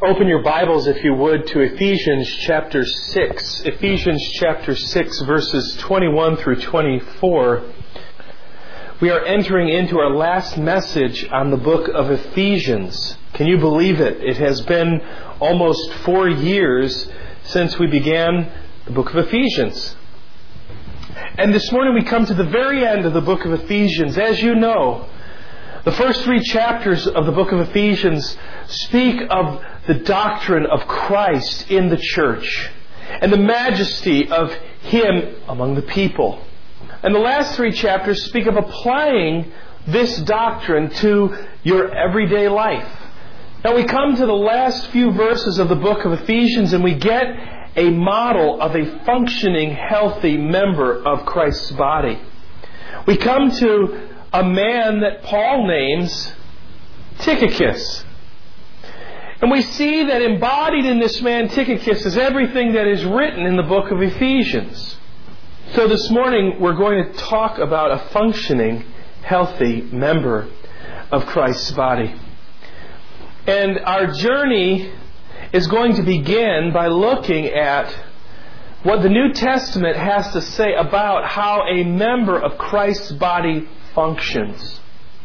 Open your Bibles, if you would, to Ephesians chapter 6. Ephesians chapter 6, verses 21 through 24. We are entering into our last message on the book of Ephesians. Can you believe it? It has been almost 4 years since we began the book of Ephesians. And this morning we come to the very end of the book of Ephesians. As you know, the first 3 chapters of the book of Ephesians speak of the doctrine of Christ in the church and the majesty of Him among the people. And the last 3 chapters speak of applying this doctrine to your everyday life. Now we come to the last few verses of the book of Ephesians and we get a model of a functioning, healthy member of Christ's body. We come to a man that Paul names Tychicus. And we see that embodied in this man Tychicus is everything that is written in the book of Ephesians. So this morning we're going to talk about a functioning, healthy member of Christ's body. And our journey is going to begin by looking at what the New Testament has to say about how a member of Christ's body functions.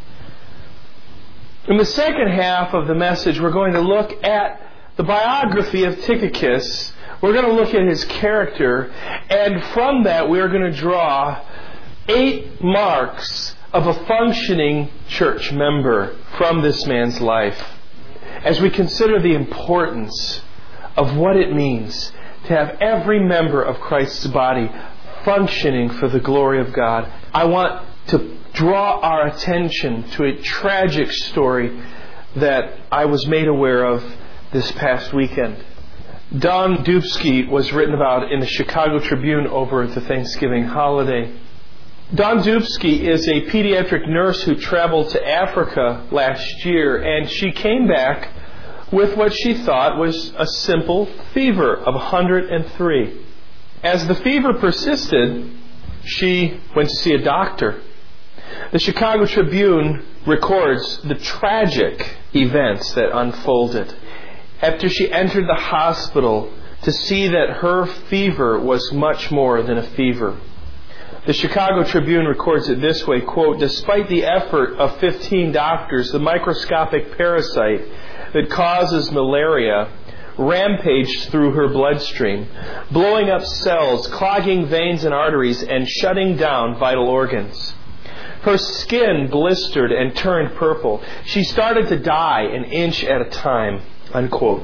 In the second half of the message, we're going to look at the biography of Tychicus. We're going to look at his character, and from that we are going to draw 8 marks of a functioning church member from this man's life, as we consider the importance of what it means to have every member of Christ's body functioning for the glory of God. I want to draw our attention to a tragic story that I was made aware of this past weekend. Don Dubsky was written about in the Chicago Tribune over the Thanksgiving holiday. Don Dubsky is a pediatric nurse who traveled to Africa last year, and she came back with what she thought was a simple fever of 103. As the fever persisted, she went to see a doctor. The Chicago Tribune records the tragic events that unfolded after she entered the hospital to see that her fever was much more than a fever. The Chicago Tribune records it this way, quote, "Despite the effort of 15 doctors, the microscopic parasite that causes malaria rampaged through her bloodstream, blowing up cells, clogging veins and arteries, and shutting down vital organs. Her skin blistered and turned purple. She started to die an inch at a time," unquote.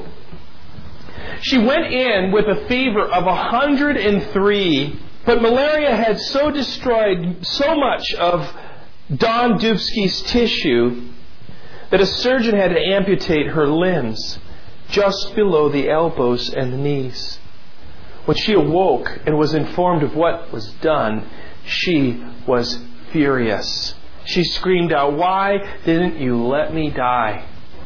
She went in with a fever of 103, but malaria had so destroyed so much of Don Dubsky's tissue that a surgeon had to amputate her limbs just below the elbows and the knees. When she awoke and was informed of what was done, she was furious. She screamed out, "Why didn't you let me die?"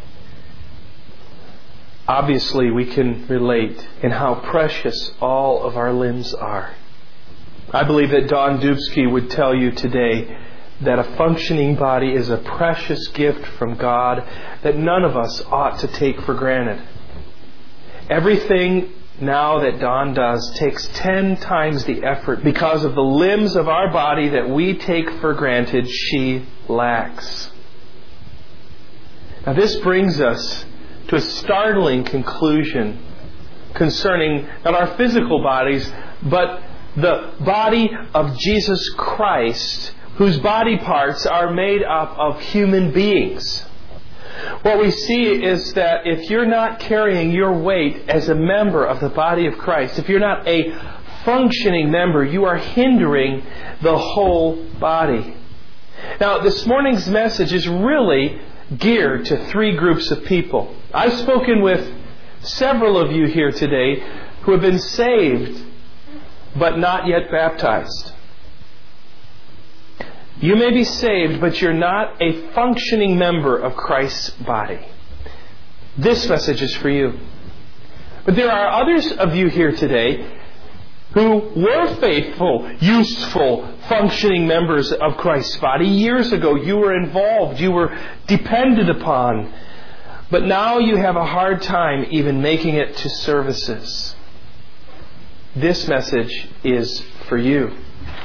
Obviously, we can relate in how precious all of our limbs are. I believe that Don Dubsky would tell you today that a functioning body is a precious gift from God that none of us ought to take for granted. Everything now that Don does takes 10 times the effort because of the limbs of our body that we take for granted she lacks. Now this brings us to a startling conclusion concerning not our physical bodies, but the body of Jesus Christ, whose body parts are made up of human beings. What we see is that if you're not carrying your weight as a member of the body of Christ, if you're not a functioning member, you are hindering the whole body. Now, this morning's message is really geared to 3 groups of people. I've spoken with several of you here today who have been saved but not yet baptized. You may be saved, but you're not a functioning member of Christ's body. This message is for you. But there are others of you here today who were faithful, useful, functioning members of Christ's body. Years ago, you were involved, you were depended upon. but now you have a hard time even making it to services. This message is for you.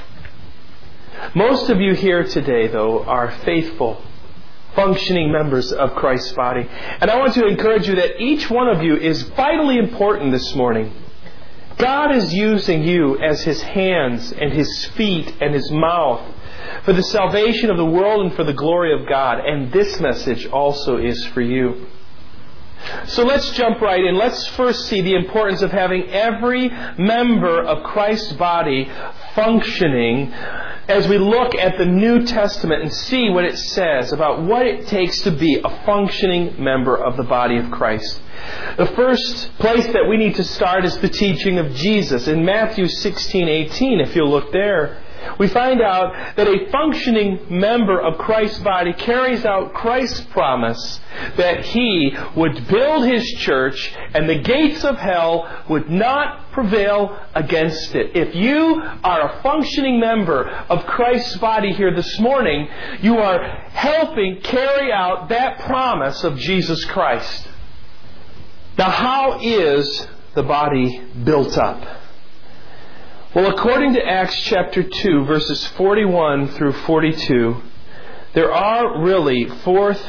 Most of you here today, though, are faithful, functioning members of Christ's body. And I want to encourage you that each one of you is vitally important this morning. God is using you as His hands and His feet and His mouth for the salvation of the world and for the glory of God. And this message also is for you. So let's jump right in. Let's first see the importance of having every member of Christ's body functioning as we look at the New Testament and see what it says about what it takes to be a functioning member of the body of Christ. The first place that we need to start is the teaching of Jesus. In Matthew 16:18, if you'll look there, we find out that a functioning member of Christ's body carries out Christ's promise that He would build His church and the gates of hell would not prevail against it. If you are a functioning member of Christ's body here this morning, you are helping carry out that promise of Jesus Christ. Now, how is the body built up? Well, according to Acts chapter 2, verses 41 through 42, there are really five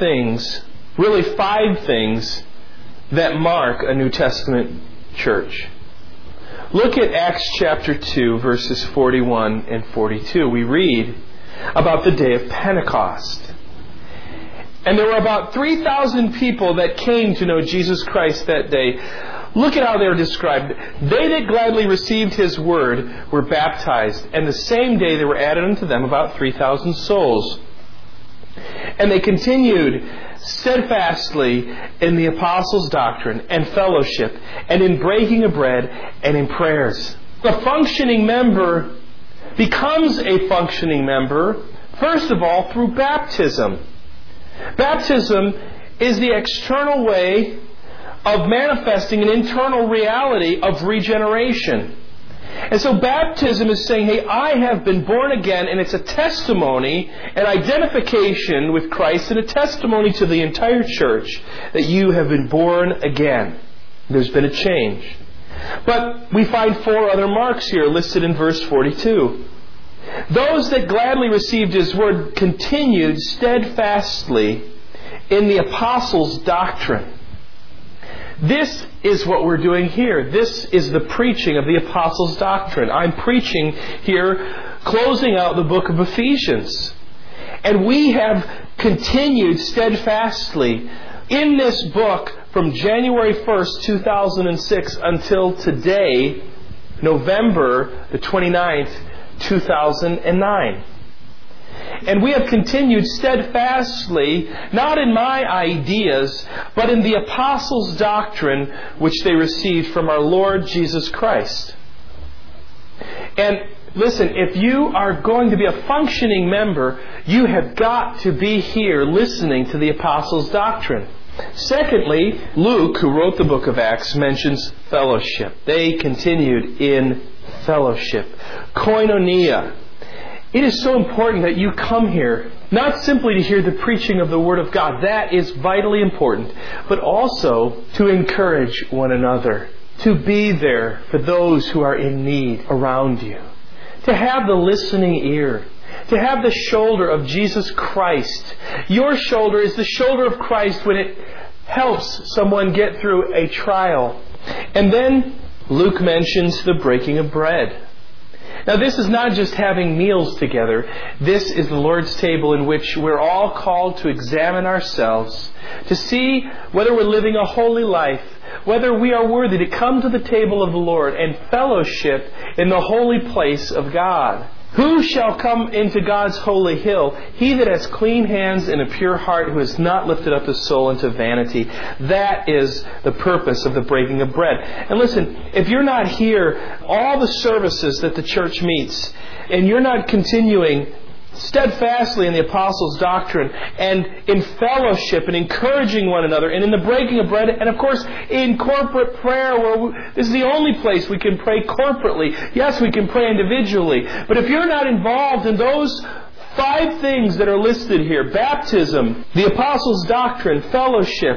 things that mark a New Testament church. Look at Acts chapter 2, verses 41 and 42. We read about the day of Pentecost. And there were about 3,000 people that came to know Jesus Christ that day. Look at how they are described. They that gladly received His word were baptized, and the same day there were added unto them about 3,000 souls. And they continued steadfastly in the apostles' doctrine and fellowship, and in breaking of bread, and in prayers. A functioning member becomes a functioning member, first of all, through baptism. Baptism is the external way of manifesting an internal reality of regeneration. And so baptism is saying, hey, I have been born again, and it's a testimony, an identification with Christ, and a testimony to the entire church that you have been born again. There's been a change. But we find four other marks here listed in verse 42. Those that gladly received His word continued steadfastly in the apostles' doctrine. This is what we're doing here. This is the preaching of the apostles' doctrine. I'm preaching here, closing out the book of Ephesians. And we have continued steadfastly in this book from January 1st, 2006 until today, November the 29th, 2009. And we have continued steadfastly, not in my ideas, but in the apostles' doctrine which they received from our Lord Jesus Christ. And listen, if you are going to be a functioning member, you have got to be here listening to the apostles' doctrine. Secondly, Luke, who wrote the book of Acts, mentions fellowship. They continued in fellowship. Koinonia. It is so important that you come here, not simply to hear the preaching of the Word of God. That is vitally important. But also to encourage one another. To be there for those who are in need around you. To have the listening ear. To have the shoulder of Jesus Christ. Your shoulder is the shoulder of Christ when it helps someone get through a trial. And then Luke mentions the breaking of bread. Now, this is not just having meals together. This is the Lord's table in which we're all called to examine ourselves, to see whether we're living a holy life, whether we are worthy to come to the table of the Lord and fellowship in the holy place of God. Who shall come into God's holy hill? He that has clean hands and a pure heart, who has not lifted up his soul into vanity. That is the purpose of the breaking of bread. And listen, if you're not here, all the services that the church meets, and you're not continuing steadfastly in the apostles' doctrine and in fellowship and encouraging one another and in the breaking of bread, and of course in corporate prayer, where this is the only place we can pray corporately. Yes, we can pray individually, but if you're not involved in those five things that are listed here, baptism, the apostles' doctrine, fellowship,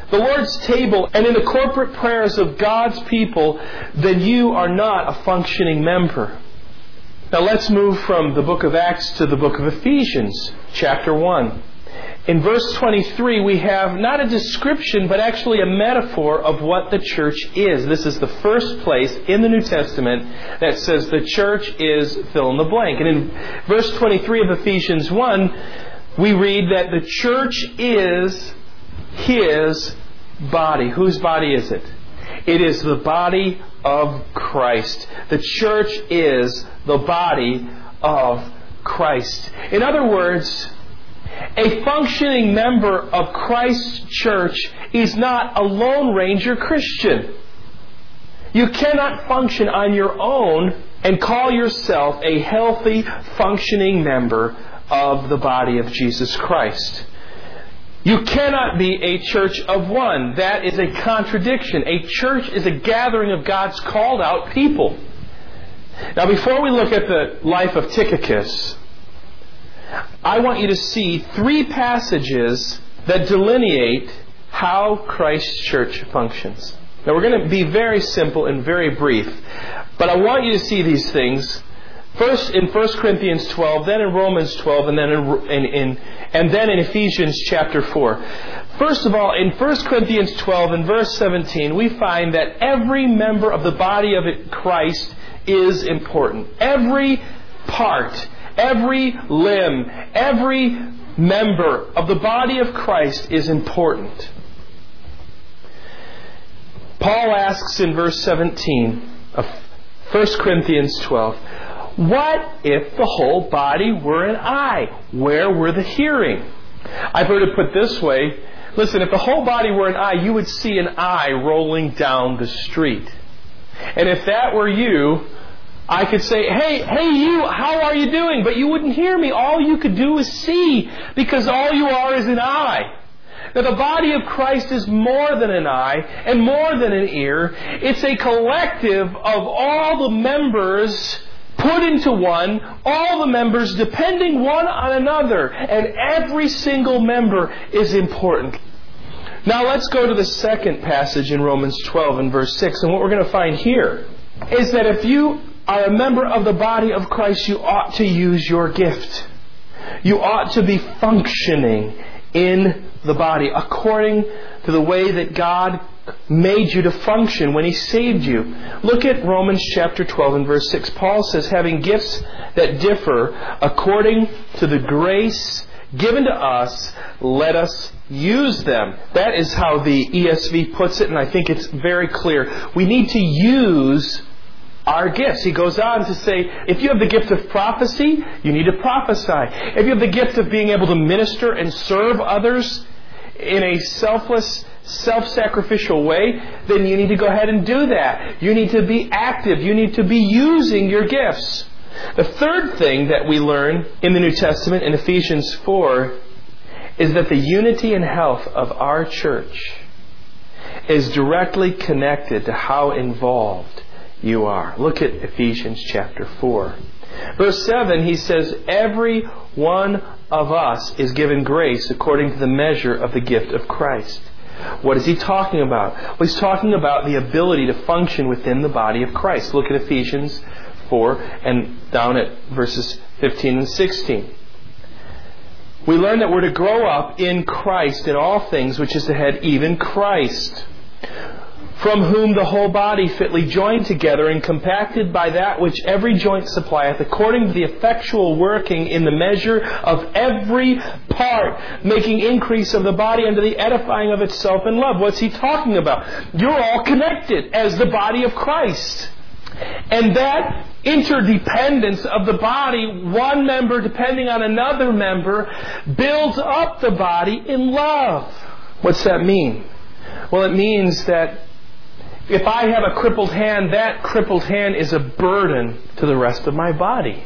the Lord's table and in the corporate prayers of God's people, then you are not a functioning member. Now let's move from the book of Acts to the book of Ephesians, chapter 1. In verse 23, we have not a description, but actually a metaphor of what the church is. This is the first place in the New Testament that says the church is fill in the blank. And in verse 23 of Ephesians 1, we read that the church is His body. Whose body is it? It is the body of Christ. The church is the body of Christ. In other words, a functioning member of Christ's church is not a Lone Ranger Christian. You cannot function on your own and call yourself a healthy, functioning member of the body of Jesus Christ. You cannot be a church of one. That is a contradiction. A church is a gathering of God's called out people. Now, before we look at the life of Tychicus, I want you to see 3 passages that delineate how Christ's church functions. Now, we're going to be very simple and very brief, but I want you to see these things first in 1 Corinthians 12, then in Romans 12, and then in Ephesians chapter 4. First of all, in 1 Corinthians 12 and verse 17, we find that every member of the body of Christ is important. Every part, every limb, every member of the body of Christ is important. Paul asks in verse 17 of 1 Corinthians 12, what if the whole body were an eye? Where were the hearing? I've heard it put this way. Listen, if the whole body were an eye, you would see an eye rolling down the street. And if that were you, I could say, hey you, how are you doing? But you wouldn't hear me. All you could do is see, because all you are is an eye. Now, the body of Christ is more than an eye and more than an ear. It's a collective of all the members put into one, all the members depending one on another, and every single member is important. Now let's go to the second passage in Romans 12 and verse 6, and what we're going to find here is that if you are a member of the body of Christ, you ought to use your gift. You ought to be functioning in the body according to the way that God made you to function when He saved you. Look at Romans chapter 12 and verse 6. Paul says, having gifts that differ according to the grace given to us, let us use them. That is how the ESV puts it, and I think it's very clear. We need to use our gifts. He goes on to say, if you have the gift of prophecy, you need to prophesy. If you have the gift of being able to minister and serve others in a selfless, self-sacrificial way, then you need to go ahead and do that. You need to be active. You need to be using your gifts. The third thing that we learn in the New Testament in Ephesians 4 is that the unity and health of our church is directly connected to how involved you are. Look at Ephesians chapter 4. Verse 7, he says, every one of us is given grace according to the measure of the gift of Christ. What is he talking about? Well, he's talking about the ability to function within the body of Christ. Look at Ephesians 4 and down at verses 15 and 16. We learn that we're to grow up in Christ in all things, which is the head, even Christ, from whom the whole body fitly joined together and compacted by that which every joint supplieth, according to the effectual working in the measure of every part, making increase of the body unto the edifying of itself in love. What's he talking about? You're all connected as the body of Christ. And that interdependence of the body, one member depending on another member, builds up the body in love. What's that mean? Well, it means that if I have a crippled hand, that crippled hand is a burden to the rest of my body.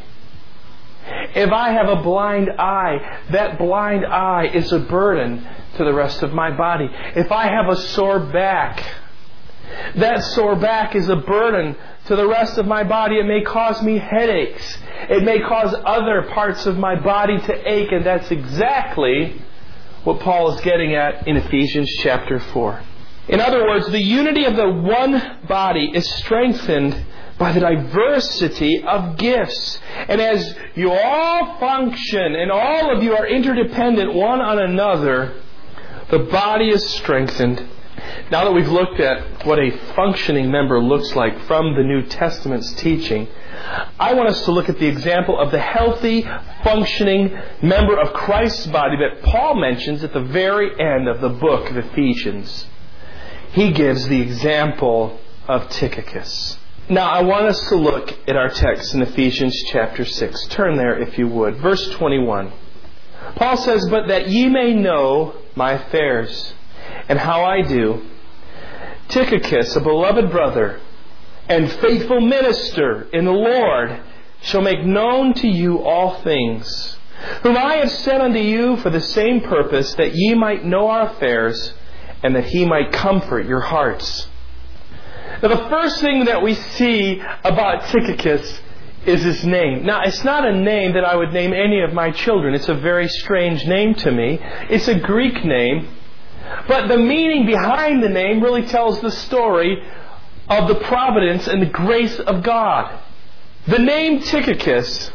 If I have a blind eye, that blind eye is a burden to the rest of my body. If I have a sore back, that sore back is a burden to the rest of my body. It may cause me headaches. It may cause other parts of my body to ache, and that's exactly what Paul is getting at in Ephesians chapter 4. In other words, the unity of the one body is strengthened by the diversity of gifts. And as you all function and all of you are interdependent one on another, the body is strengthened. Now that we've looked at what a functioning member looks like from the New Testament's teaching, I want us to look at the example of the healthy, functioning member of Christ's body that Paul mentions at the very end of the book of Ephesians. He gives the example of Tychicus. Now I want us to look at our text in Ephesians chapter 6. Turn there if you would. Verse 21. Paul says, "But that ye may know my affairs, and how I do, Tychicus, a beloved brother, and faithful minister in the Lord, shall make known to you all things, whom I have sent unto you for the same purpose, that ye might know our affairs, and that he might comfort your hearts." Now the first thing that we see about Tychicus is his name. Now it's not a name that I would name any of my children. It's a very strange name to me. It's a Greek name. But the meaning behind the name really tells the story of the providence and the grace of God. The name Tychicus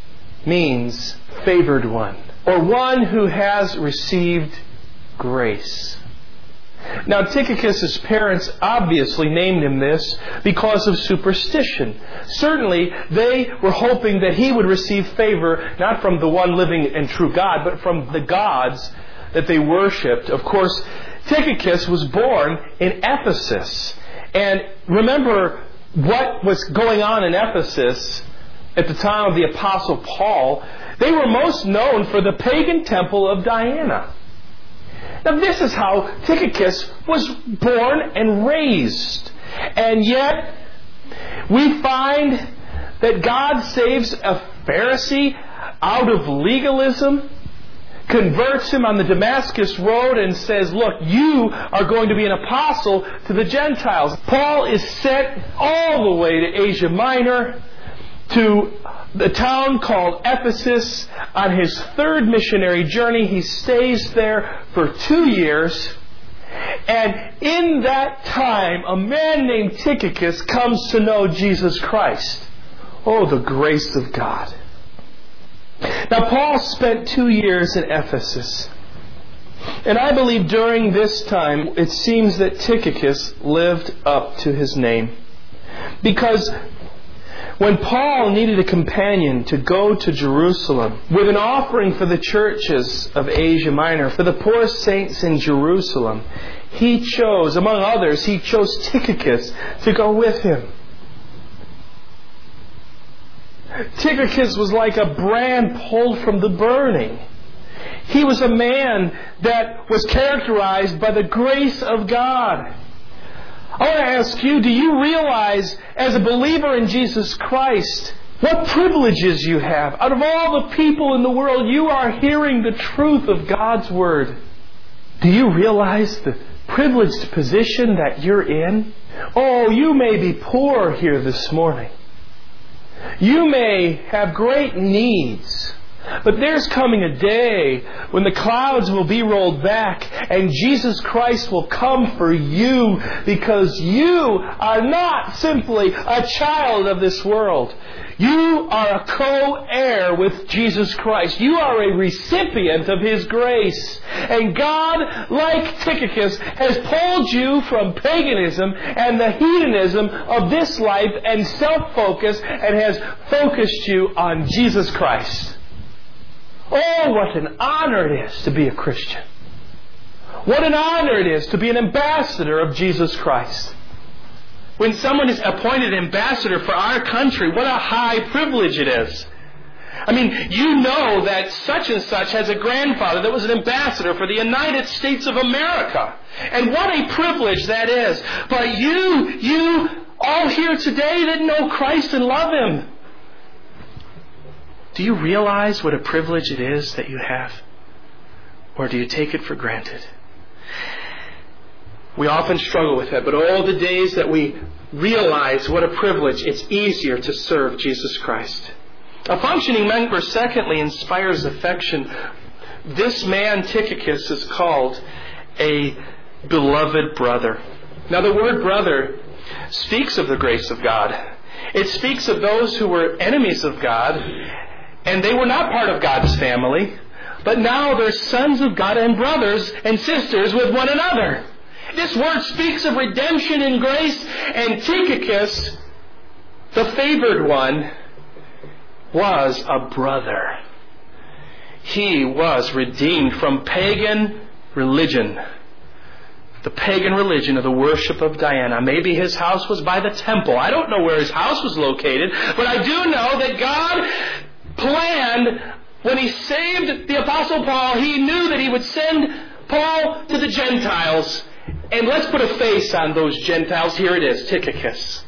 means favored one, or one who has received grace. Now Tychicus' parents obviously named him this because of superstition. Certainly they were hoping that he would receive favor not from the one living and true God, but from the gods that they worshipped. Of course, Tychicus was born in Ephesus. And remember what was going on in Ephesus at the time of the Apostle Paul. They were most known for the pagan temple of Diana. Now this is how Tychicus was born and raised. And yet we find that God saves a Pharisee out of legalism, converts him on the Damascus road, and says, "Look, you are going to be an apostle to the Gentiles." Paul is sent all the way to Asia Minor, to the town called Ephesus. On his third missionary journey, he stays there for 2 years. And in that time, a man named Tychicus comes to know Jesus Christ. Oh, the grace of God. Now, Paul spent 2 years in Ephesus. And I believe during this time, it seems that Tychicus lived up to his name. Because when Paul needed a companion to go to Jerusalem with an offering for the churches of Asia Minor, for the poor saints in Jerusalem, he chose, among others, he chose Tychicus to go with him. Tychicus was like a brand pulled from the burning. He was a man that was characterized by the grace of God. I want to ask you, do you realize as a believer in Jesus Christ what privileges you have? Out of all the people in the world, you are hearing the truth of God's Word. Do you realize the privileged position that you're in? Oh, you may be poor here this morning. You may have great needs. But there's coming a day when the clouds will be rolled back and Jesus Christ will come for you, because you are not simply a child of this world. You are a co-heir with Jesus Christ. You are a recipient of His grace. And God, like Tychicus, has pulled you from paganism and the hedonism of this life and self-focus, and has focused you on Jesus Christ. Oh, what an honor it is to be a Christian. What an honor it is to be an ambassador of Jesus Christ. When someone is appointed ambassador for our country, what a high privilege it is. I mean, you know that such and such has a grandfather that was an ambassador for the United States of America. And what a privilege that is. But you all here today that know Christ and love Him, do you realize what a privilege it is that you have? Or do you take it for granted? We often struggle with that, but all the days that we realize what a privilege, it's easier to serve Jesus Christ. A functioning member, secondly, inspires affection this man Tychicus is called a beloved brother. Now the word brother speaks of the grace of God. It speaks of those who were enemies of God, and they were not part of God's family, but now they're sons of God and brothers and sisters with one another. This word speaks of redemption and grace, and Tychicus, the favored one, was a brother. He was redeemed from pagan religion. The pagan religion of the worship of Diana. Maybe his house was by the temple. I don't know where his house was located, but I do know that God planned, when He saved the Apostle Paul, He knew that He would send Paul to the Gentiles. And let's put a face on those Gentiles. Here it is, Tychicus.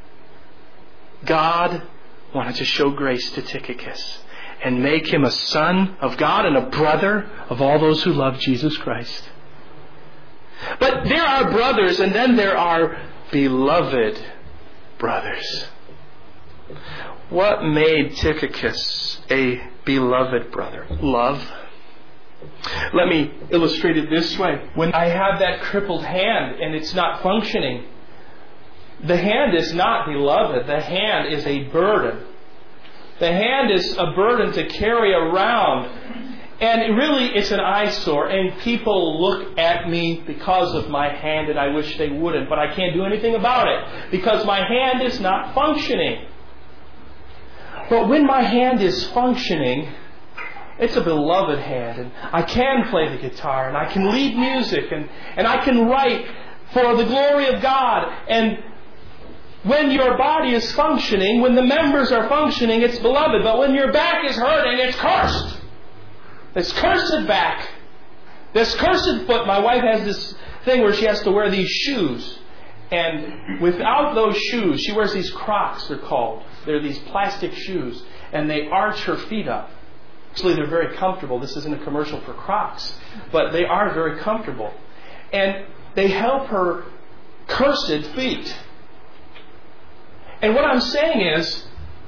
God wanted to show grace to Tychicus and make him a son of God and a brother of all those who love Jesus Christ. But there are brothers, and then there are beloved brothers. What made Tychicus a beloved brother? Love. Let me illustrate it this way. When I have that crippled hand and it's not functioning, the hand is not beloved. The hand is a burden. The hand is a burden to carry around. And really, it's an eyesore. And people look at me because of my hand, and I wish they wouldn't. But I can't do anything about it because my hand is not functioning. But when my hand is functioning, it's a beloved hand. And I can play the guitar, and I can lead music, and I can write for the glory of God. And when your body is functioning, when the members are functioning, it's beloved. But when your back is hurting, it's cursed. This cursed back. This cursed foot. My wife has this thing where she has to wear these shoes. And without those shoes, she wears these Crocs, they're called. They're these plastic shoes. And they arch her feet up. Actually, they're very comfortable. This isn't a commercial for Crocs. But they are very comfortable. And they help her cursed feet. And what I'm saying is,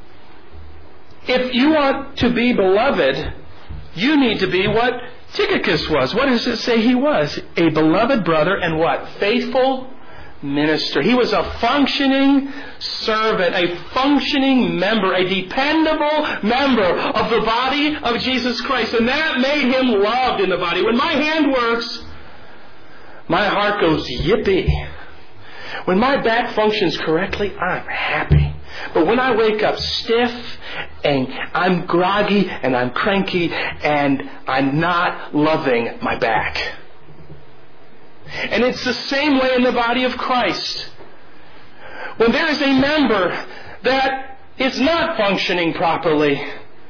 if you want to be beloved, you need to be what Tychicus was. What does it say he was? A beloved brother and what? Faithful minister. He was a functioning servant, a functioning member, a dependable member of the body of Jesus Christ. And that made him loved in the body. When my hand works, my heart goes yippee. When my back functions correctly, I'm happy. But when I wake up stiff and I'm groggy and I'm cranky and I'm not loving my back. And it's the same way in the body of Christ. When there is a member that is not functioning properly,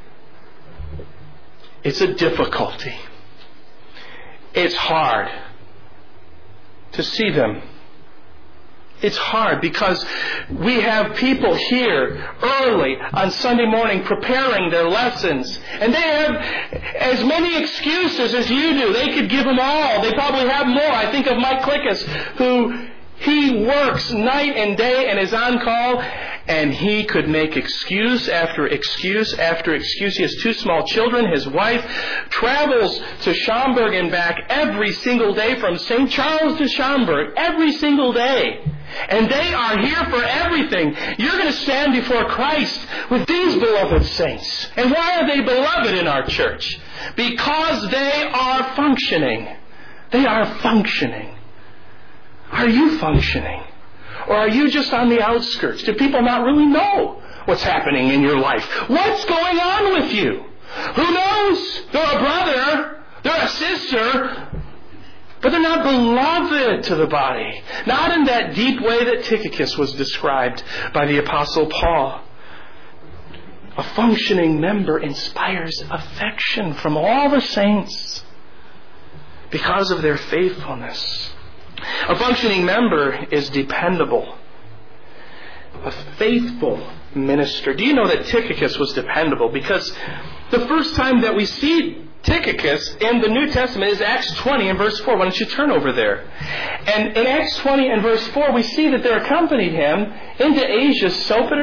it's a difficulty. It's hard to see them. It's hard because we have people here early on Sunday morning preparing their lessons. And they have as many excuses as you do. They could give them all. They probably have more. I think of Mike Klickus, who he works night and day and is on call. And he could make excuse after excuse after excuse. He has 2 small children. His wife travels to Schaumburg and back every single day from St. Charles to Schaumburg. Every single day. And they are here for everything. You're going to stand before Christ with these beloved saints. And why are they beloved in our church? Because they are functioning. They are functioning. Are you functioning? Or are you just on the outskirts? Do people not really know what's happening in your life? What's going on with you? Who knows? They're a brother. They're a sister. But they're not beloved to the body. Not in that deep way that Tychicus was described by the Apostle Paul. A functioning member inspires affection from all the saints because of their faithfulness. A functioning member is dependable. A faithful minister. Do you know that Tychicus was dependable? Because the first time that we see Tychicus in the New Testament is Acts 20 and verse 4. Why don't you turn over there? And in Acts 20 and verse 4, we see that there accompanied him into Asia Sopater,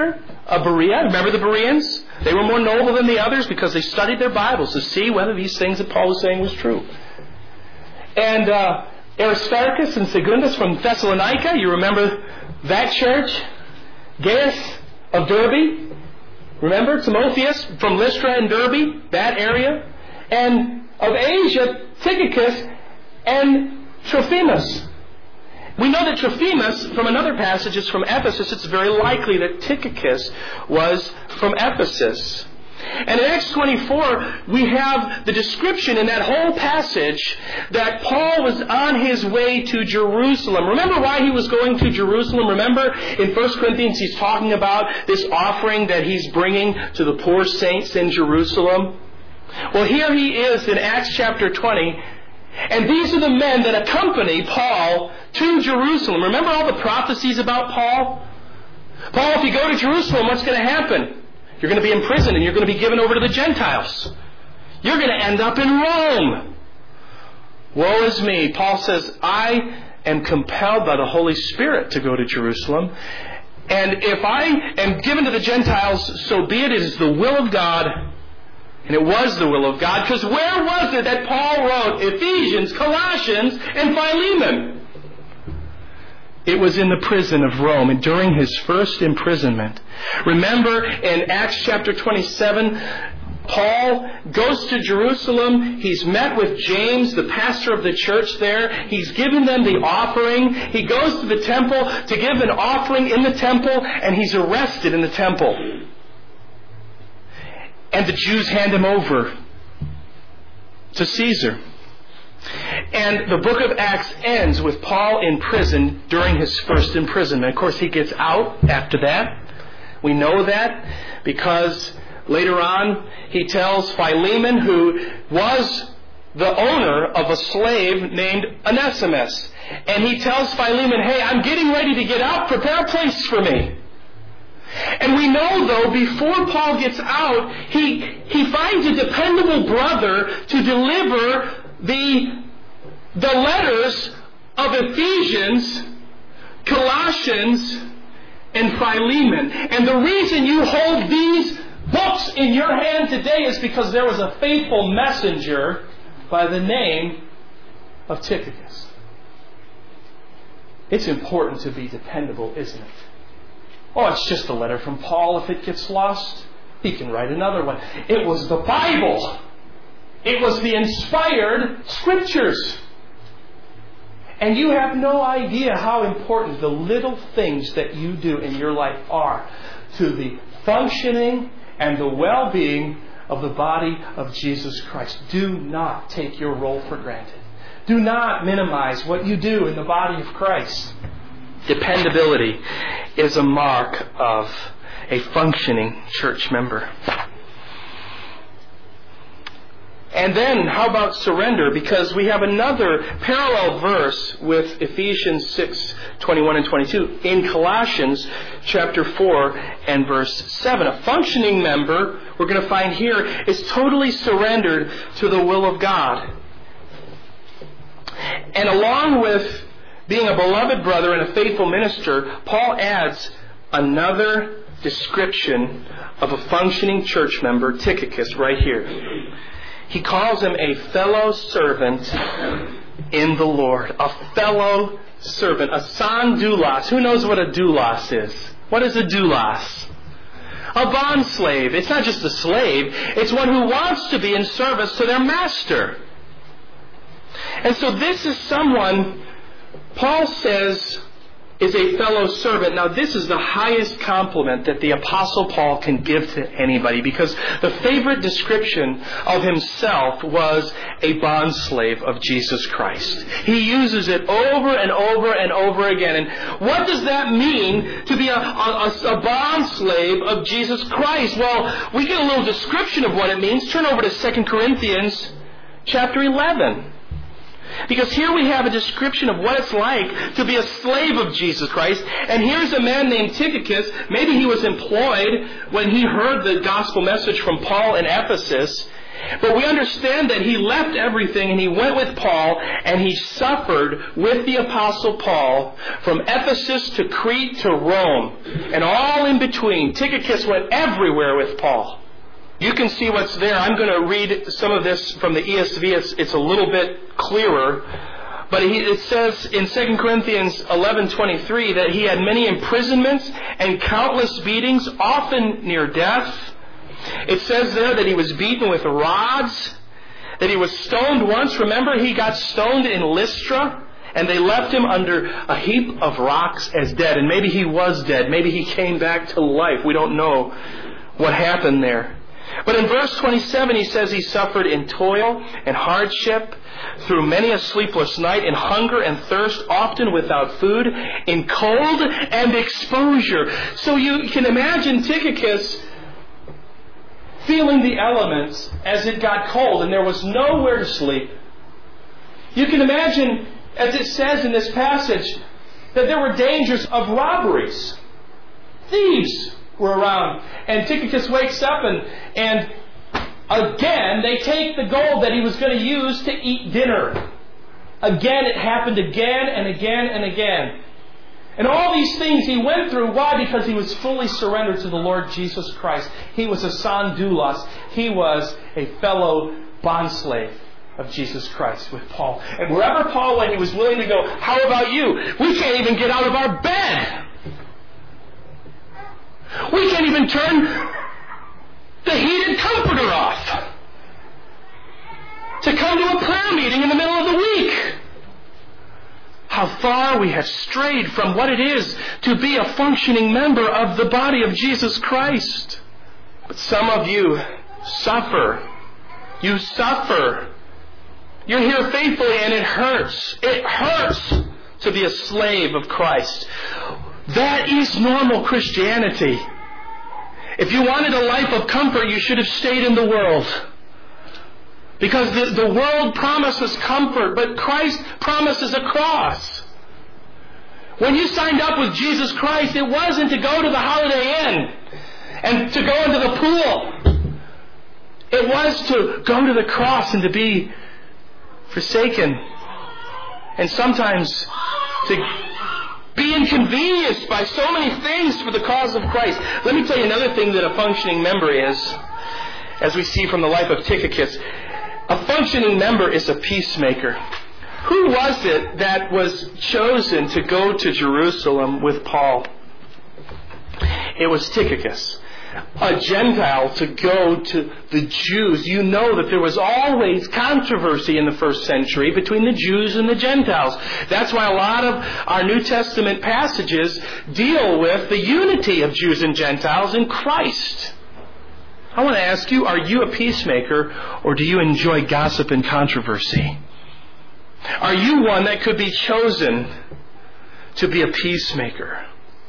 of Berea. Remember the Bereans? They were more noble than the others because they studied their Bibles to see whether these things that Paul was saying was true. And Aristarchus and Secundus from Thessalonica, you remember that church? Gaius of Derbe, remember? Timotheus from Lystra and Derbe, that area. And of Asia, Tychicus and Trophimus. We know that Trophimus, from another passage, is from Ephesus. It's very likely that Tychicus was from Ephesus. And in Acts 24, we have the description in that whole passage that Paul was on his way to Jerusalem. Remember why he was going to Jerusalem? Remember in 1 Corinthians he's talking about this offering that he's bringing to the poor saints in Jerusalem? Well, here he is in Acts chapter 20. And these are the men that accompany Paul to Jerusalem. Remember all the prophecies about Paul? Paul, if you go to Jerusalem, what's going to happen? You're going to be imprisoned and you're going to be given over to the Gentiles. You're going to end up in Rome. Woe is me. Paul says, I am compelled by the Holy Spirit to go to Jerusalem. And if I am given to the Gentiles, so be it. It is the will of God. And it was the will of God. Because where was it that Paul wrote Ephesians, Colossians, and Philemon? It was in the prison of Rome, and during his first imprisonment. Remember in Acts chapter 27, Paul goes to Jerusalem. He's met with James, the pastor of the church there. He's given them the offering. He goes to the temple to give an offering in the temple, and he's arrested in the temple. And the Jews hand him over to Caesar. And the book of Acts ends with Paul in prison during his first imprisonment. Of course, he gets out after that. We know that because later on he tells Philemon, who was the owner of a slave named Onesimus. And he tells Philemon, hey, I'm getting ready to get out. Prepare a place for me. And we know, though, before Paul gets out, he finds a dependable brother to deliver the letters of Ephesians, Colossians, and Philemon. And the reason you hold these books in your hand today is because there was a faithful messenger by the name of Tychicus. It's important to be dependable, isn't it? Oh, it's just a letter from Paul. If it gets lost, he can write another one. It was the Bible. It was the inspired Scriptures. And you have no idea how important the little things that you do in your life are to the functioning and the well-being of the body of Jesus Christ. Do not take your role for granted. Do not minimize what you do in the body of Christ. Dependability is a mark of a functioning church member. And then, how about surrender? Because we have another parallel verse with Ephesians 6:21 and 22 in Colossians chapter 4 and verse 7. A functioning member, we're going to find here, is totally surrendered to the will of God. And along with being a beloved brother and a faithful minister, Paul adds another description of a functioning church member, Tychicus, right here. He calls him a fellow servant in the Lord. A fellow servant. A son doulos. Who knows what a doulos is? What is a doulos? A bond slave. It's not just a slave. It's one who wants to be in service to their master. And so this is someone, Paul says, is a fellow servant. Now this is the highest compliment that the Apostle Paul can give to anybody, because the favorite description of himself was a bondslave of Jesus Christ. He uses it over and over and over again. And what does that mean to be a bondslave of Jesus Christ? Well, we get a little description of what it means. Turn over to 2 Corinthians chapter 11. Because here we have a description of what it's like to be a slave of Jesus Christ. And here's a man named Tychicus. Maybe he was employed when he heard the gospel message from Paul in Ephesus. But we understand that he left everything and he went with Paul and he suffered with the Apostle Paul from Ephesus to Crete to Rome and all in between. Tychicus went everywhere with Paul. You can see what's there. I'm going to read some of this from the ESV. It's a little bit clearer. But it says in 2 Corinthians 11:23 that he had many imprisonments and countless beatings, often near death. It says there that he was beaten with rods, that he was stoned once. Remember, he got stoned in Lystra, and they left him under a heap of rocks as dead. And maybe he was dead. Maybe he came back to life. We don't know what happened there. But in verse 27, he says he suffered in toil and hardship, through many a sleepless night, in hunger and thirst, often without food, in cold and exposure. So you can imagine Tychicus feeling the elements as it got cold and there was nowhere to sleep. You can imagine, as it says in this passage, that there were dangers of robberies. Thieves were around. And Tychicus wakes up and again they take the gold that he was going to use to eat dinner. Again, it happened again and again and again. And all these things he went through. Why? Because he was fully surrendered to the Lord Jesus Christ. He was a son doulos. He was a fellow bondslave of Jesus Christ with Paul. And wherever Paul went, he was willing to go. How about you? We can't even get out of our bed. We can't even turn the heated comforter off to come to a prayer meeting in the middle of the week. How far we have strayed from what it is to be a functioning member of the body of Jesus Christ. But some of you suffer. You suffer. You're here faithfully and it hurts. It hurts to be a slave of Christ. That is normal Christianity. If you wanted a life of comfort, you should have stayed in the world. Because the world promises comfort, but Christ promises a cross. When you signed up with Jesus Christ, it wasn't to go to the Holiday Inn and to go into the pool. It was to go to the cross and to be forsaken. And sometimes to be inconvenienced by so many things for the cause of Christ. Let me tell you another thing that a functioning member is, as we see from the life of Tychicus. A functioning member is a peacemaker. Who was it that was chosen to go to Jerusalem with Paul? It was Tychicus. A Gentile to go to the Jews. You know that there was always controversy in the first century between the Jews and the Gentiles. That's why a lot of our New Testament passages deal with the unity of Jews and Gentiles in Christ. I want to ask you, are you a peacemaker or do you enjoy gossip and controversy? Are you one that could be chosen to be a peacemaker?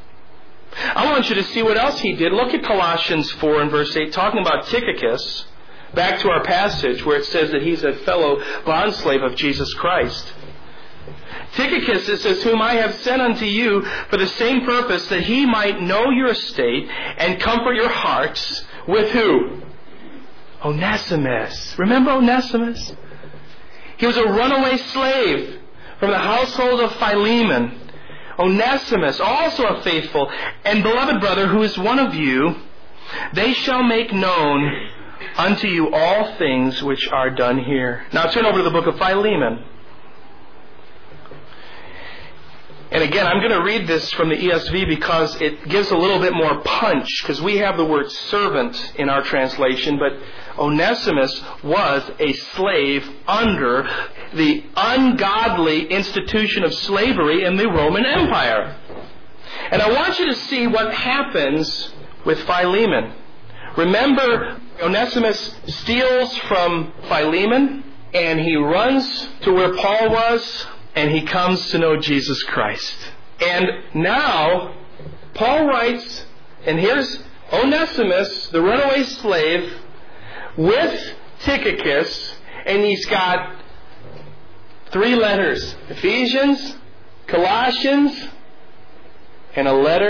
I want you to see what else he did. Look at Colossians 4 and verse 8, talking about Tychicus. Back to our passage where it says that he's a fellow bondslave of Jesus Christ. Tychicus, it says, whom I have sent unto you for the same purpose, that he might know your estate and comfort your hearts. With who? Onesimus. Remember Onesimus? He was a runaway slave from the household of Philemon. Onesimus, also a faithful and beloved brother who is one of you, they shall make known unto you all things which are done here. Now turn over to the book of Philemon. And again, I'm going to read this from the ESV because it gives a little bit more punch, because we have the word servant in our translation, but Onesimus was a slave under the ungodly institution of slavery in the Roman Empire. And I want you to see what happens with Philemon. Remember, Onesimus steals from Philemon, and he runs to where Paul was, and he comes to know Jesus Christ. And now, Paul writes, and here's Onesimus, the runaway slave, with Tychicus, and he's got 3 letters. Ephesians, Colossians, and a letter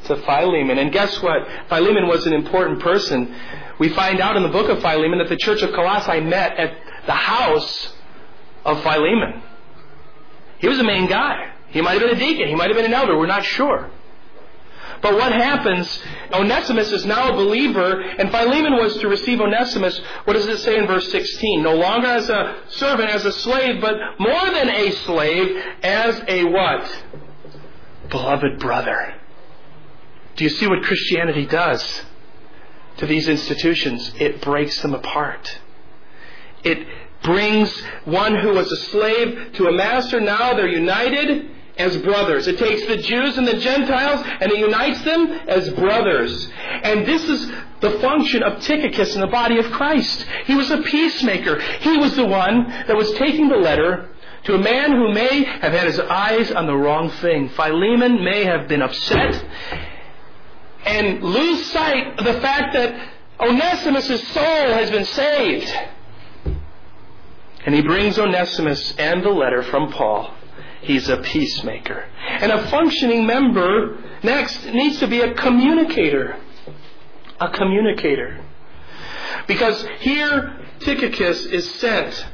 to Philemon. And guess what? Philemon was an important person. We find out in the book of Philemon that the church of Colossae met at the house of Philemon. He was the main guy. He might have been a deacon. He might have been an elder. We're not sure. But what happens? Onesimus is now a believer, and Philemon was to receive Onesimus. What does it say in verse 16? No longer as a servant, as a slave, but more than a slave, as a what? Beloved brother. Do you see what Christianity does to these institutions? It breaks them apart. It brings one who was a slave to a master. Now they're united as brothers. It takes the Jews and the Gentiles and it unites them as brothers. And this is the function of Tychicus in the body of Christ. He was a peacemaker. He was the one that was taking the letter to a man who may have had his eyes on the wrong thing. Philemon may have been upset and lose sight of the fact that Onesimus' soul has been saved. And he brings Onesimus and the letter from Paul. He's a peacemaker. And a functioning member, next, needs to be a communicator. A communicator. Because here, Tychicus is sent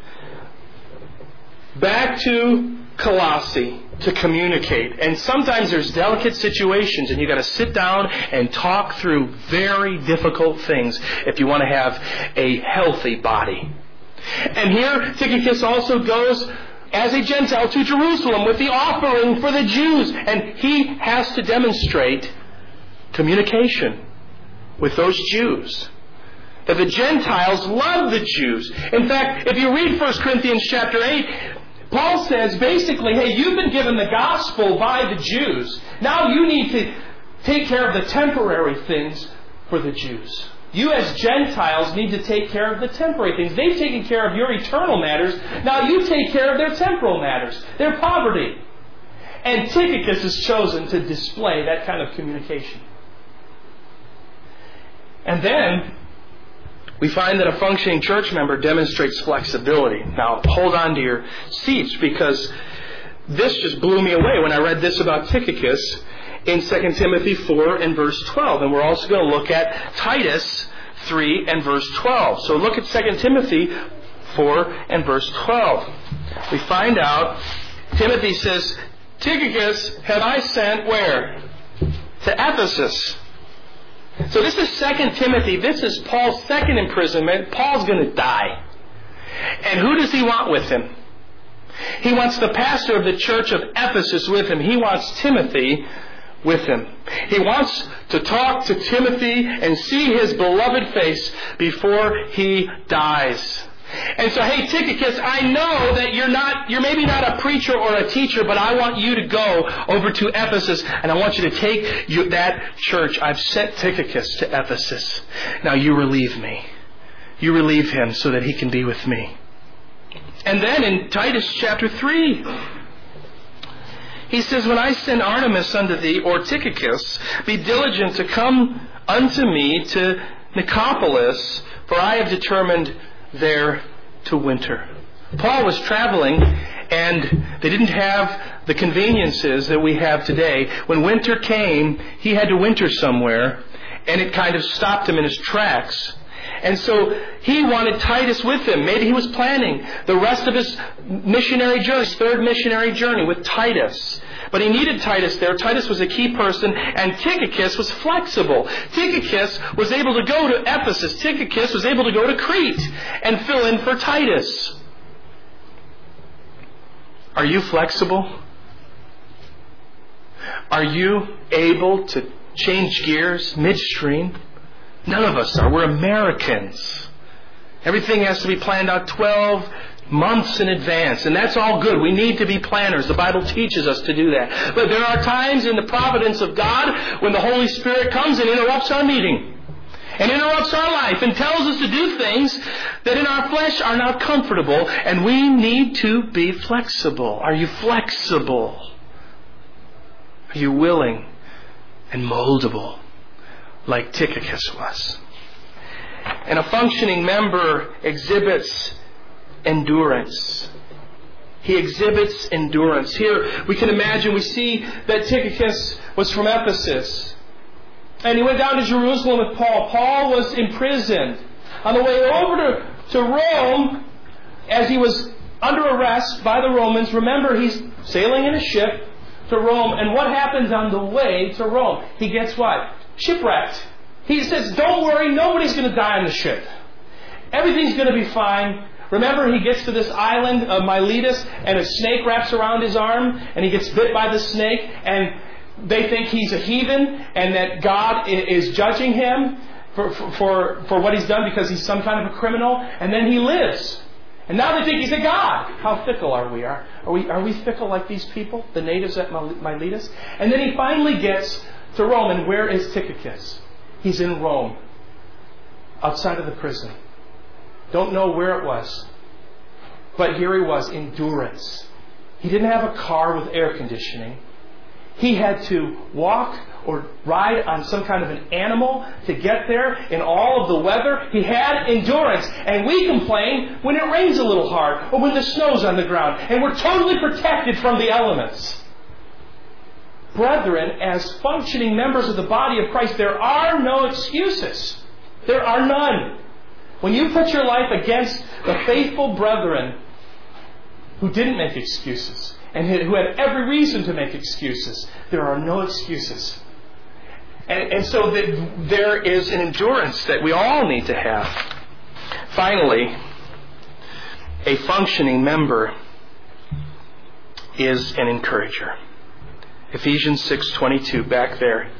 back to Colossae to communicate. And sometimes there's delicate situations and you've got to sit down and talk through very difficult things if you want to have a healthy body. And here, Tychicus also goes as a Gentile to Jerusalem with the offering for the Jews. And he has to demonstrate communication with those Jews. That the Gentiles love the Jews. In fact, if you read 1 Corinthians chapter 8, Paul says basically, hey, you've been given the gospel by the Jews. Now you need to take care of the temporary things for the Jews. You as Gentiles need to take care of the temporary things. They've taken care of your eternal matters. Now you take care of their temporal matters, their poverty. And Tychicus is chosen to display that kind of communication. And then we find that a functioning church member demonstrates flexibility. Now hold on to your seats, because this just blew me away when I read this about Tychicus in 2 Timothy 4 and verse 12. And we're also going to look at Titus 3 and verse 12. So look at 2 Timothy 4 and verse 12. We find out, Timothy says, Tychicus have I sent where? To Ephesus. So this is 2 Timothy. This is Paul's second imprisonment. Paul's going to die. And who does he want with him? He wants the pastor of the church of Ephesus with him. He wants Timothy with him. He wants to talk to Timothy and see his beloved face before he dies. And so, hey, Tychicus, I know that you're maybe not a preacher or a teacher, but I want you to go over to Ephesus, and I want you to take that church. I've sent Tychicus to Ephesus. Now you relieve me. You relieve him so that he can be with me. And then in Titus chapter 3, he says, when I send Artemis unto thee, or Tychicus, be diligent to come unto me to Nicopolis, for I have determined there to winter. Paul was traveling, and they didn't have the conveniences that we have today. When winter came, he had to winter somewhere, and it kind of stopped him in his tracks. And so he wanted Titus with him. Maybe he was planning the rest of his missionary journey, his third missionary journey with Titus. But he needed Titus there. Titus was a key person, and Tychicus was flexible. Tychicus was able to go to Ephesus. Tychicus was able to go to Crete and fill in for Titus. Are you flexible? Are you able to change gears midstream? None of us are. We're Americans. Everything has to be planned out 12 months in advance, and that's all good. We need to be planners. The Bible teaches us to do that. But there are times in the providence of God when the Holy Spirit comes and interrupts our meeting and interrupts our life and tells us to do things that in our flesh are not comfortable, and we need to be flexible. Are you flexible? Are you willing and moldable like Tychicus was? And a functioning member exhibits endurance. He exhibits endurance. Here we can imagine, we see that Tychicus was from Ephesus. And he went down to Jerusalem with Paul. Paul was imprisoned. On the way over to Rome, as he was under arrest by the Romans, remember he's sailing in a ship to Rome. And what happens on the way to Rome? He gets what? Shipwrecked. He says, don't worry, nobody's going to die on the ship. Everything's going to be fine. Remember, he gets to this island of Miletus, and a snake wraps around his arm, and he gets bit by the snake, and they think he's a heathen, and that God is judging him for what he's done because he's some kind of a criminal, and then he lives. And now they think he's a god. How fickle are we? Are we fickle like these people, the natives at Miletus? And then he finally gets to Rome, and where is Tychicus? He's in Rome, outside of the prison. Don't know where it was. But here he was, endurance. He didn't have a car with air conditioning. He had to walk or ride on some kind of an animal to get there in all of the weather. He had endurance. And we complain when it rains a little hard or when the snow's on the ground. And we're totally protected from the elements. Brethren, as functioning members of the body of Christ, there are no excuses. There are none. When you put your life against the faithful brethren who didn't make excuses and who had every reason to make excuses, there are no excuses. And so there is an endurance that we all need to have. Finally, a functioning member is an encourager. Ephesians 6:22, back there.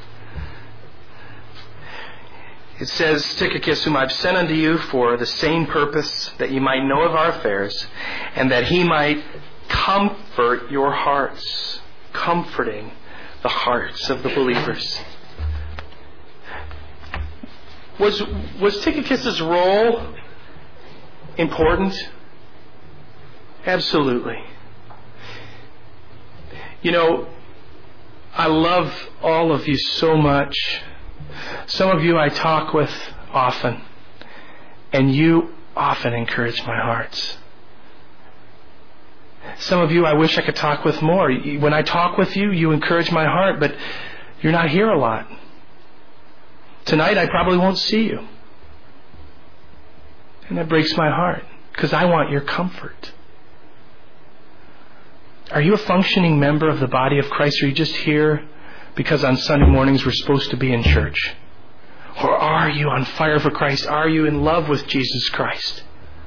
It says, Tychicus, whom I've sent unto you for the same purpose, that ye might know of our affairs, and that he might comfort your hearts, comforting the hearts of the believers. Was Tychicus' role important? Absolutely. You know, I love all of you so much. Some of you I talk with often, and you often encourage my hearts. Some of you I wish I could talk with more. When I talk with you, you encourage my heart, but you're not here a lot. Tonight I probably won't see you. And that breaks my heart, because I want your comfort. Are you a functioning member of the body of Christ, or are you just here because on Sunday mornings we're supposed to be in church? Or are you on fire for Christ? Are you in love with Jesus Christ?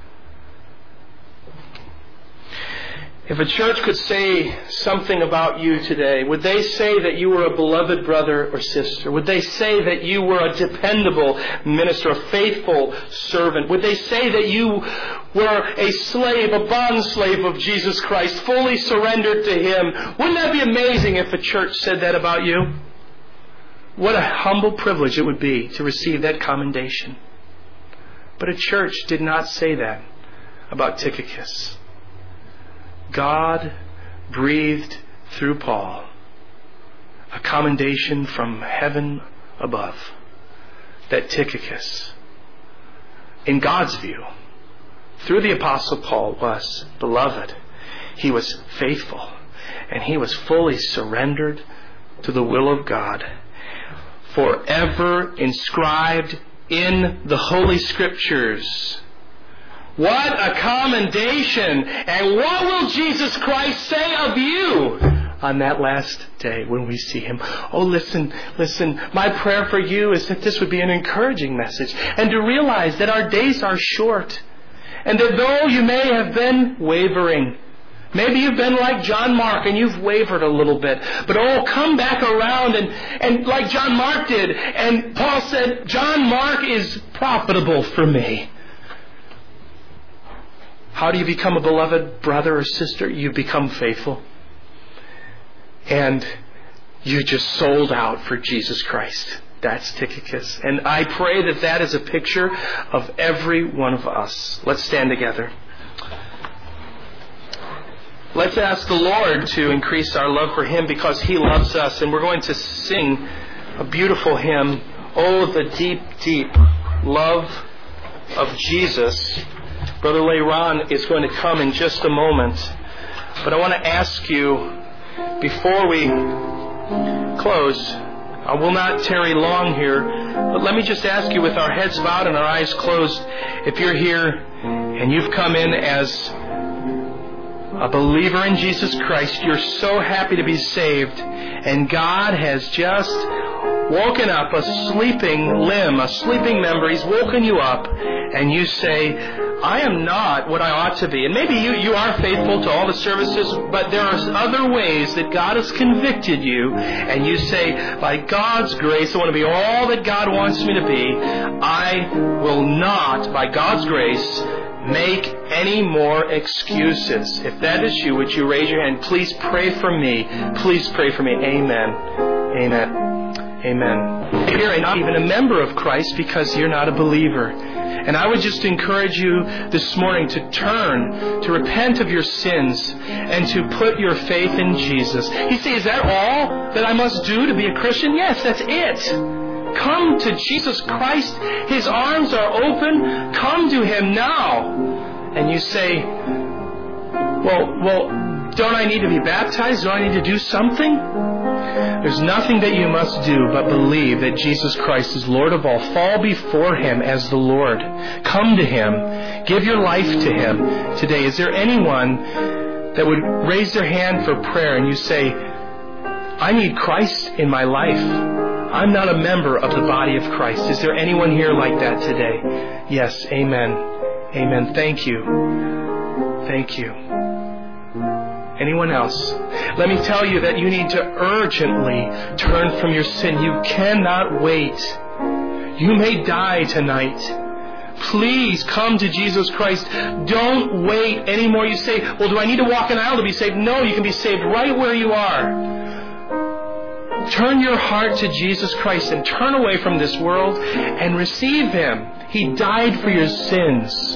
If a church could say something about you today, would they say that you were a beloved brother or sister? Would they say that you were a dependable minister, a faithful servant? Would they say that you were a slave, a bond slave of Jesus Christ, fully surrendered to Him? Wouldn't that be amazing if a church said that about you? What a humble privilege it would be to receive that commendation. But a church did not say that about Tychicus. God breathed through Paul a commendation from heaven above that Tychicus, in God's view, through the Apostle Paul, was beloved. He was faithful, and he was fully surrendered to the will of God, forever inscribed in the Holy Scriptures. What a commendation! And what will Jesus Christ say of you on that last day when we see Him? Oh, listen. My prayer for you is that this would be an encouraging message, and to realize that our days are short, and that though you may have been wavering, maybe you've been like John Mark and you've wavered a little bit, but come back around and like John Mark did. And Paul said, John Mark is profitable for me. How do you become a beloved brother or sister? You become faithful. And you just sold out for Jesus Christ. That's Tychicus. And I pray that that is a picture of every one of us. Let's stand together. Let's ask the Lord to increase our love for Him because He loves us. And we're going to sing a beautiful hymn, Oh, the deep, deep love of Jesus. Brother Leiron is going to come in just a moment. But I want to ask you, before we close, I will not tarry long here, but let me just ask you, with our heads bowed and our eyes closed, if you're here and you've come in as a believer in Jesus Christ, you're so happy to be saved, and God has just woken up a sleeping limb, a sleeping member. He's woken you up, and you say, I am not what I ought to be. And maybe you are faithful to all the services, but there are other ways that God has convicted you, and you say, by God's grace, I want to be all that God wants me to be. I will not, by God's grace, make any more excuses. If that is you, would you raise your hand? Please pray for me. Please pray for me. Amen. Amen. Amen. You're not even a member of Christ because you're not a believer. And I would just encourage you this morning to turn, to repent of your sins, and to put your faith in Jesus. You say, is that all that I must do to be a Christian? Yes, that's it. Come to Jesus Christ. His arms are open. Come to Him now. And you say, well, don't I need to be baptized? Don't I need to do something? There's nothing that you must do but believe that Jesus Christ is Lord of all. Fall before Him as the Lord. Come to Him. Give your life to Him today. Is there anyone that would raise their hand for prayer and you say, I need Christ in my life. I'm not a member of the body of Christ. Is there anyone here like that today? Yes. Amen. Amen. Thank you. Thank you. Anyone else? Let me tell you that you need to urgently turn from your sin. You cannot wait. You may die tonight. Please come to Jesus Christ. Don't wait anymore. You say, well, do I need to walk an aisle to be saved? No, you can be saved right where you are. Turn your heart to Jesus Christ and turn away from this world and receive Him. He died for your sins.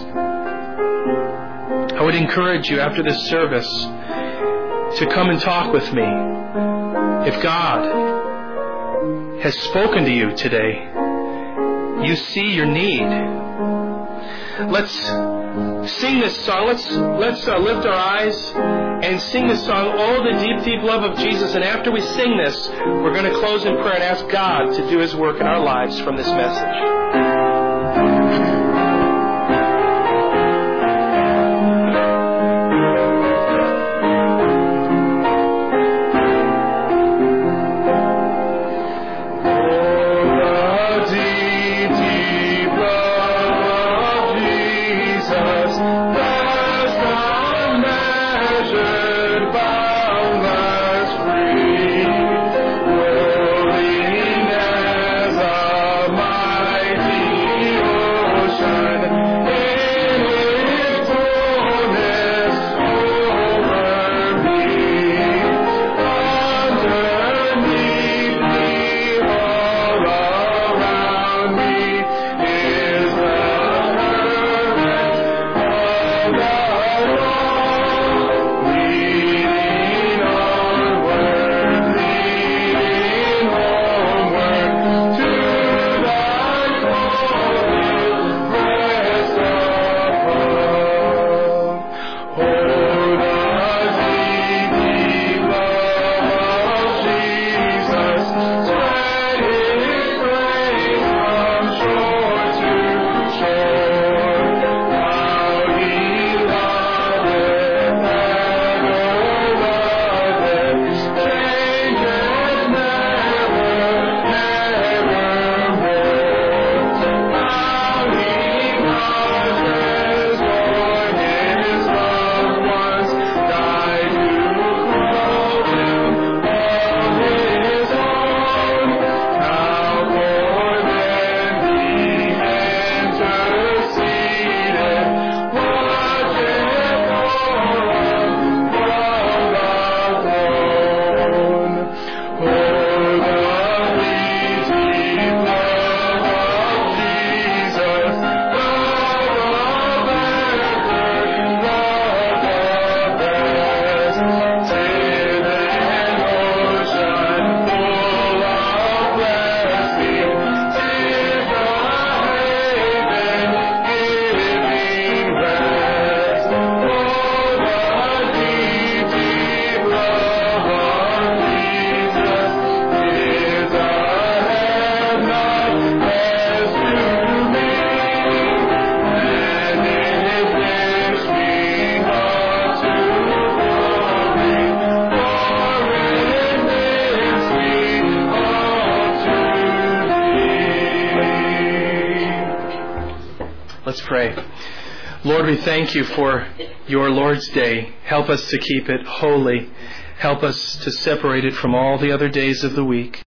I would encourage you after this service to come and talk with me. If God has spoken to you today, you see your need. Let's sing this song. Let's lift our eyes and sing this song, Oh, the deep, deep love of Jesus. And after we sing this, we're going to close in prayer and ask God to do His work in our lives from this message. Mighty Let's pray. Lord, we thank you for your Lord's Day. Help us to keep it holy. Help us to separate it from all the other days of the week.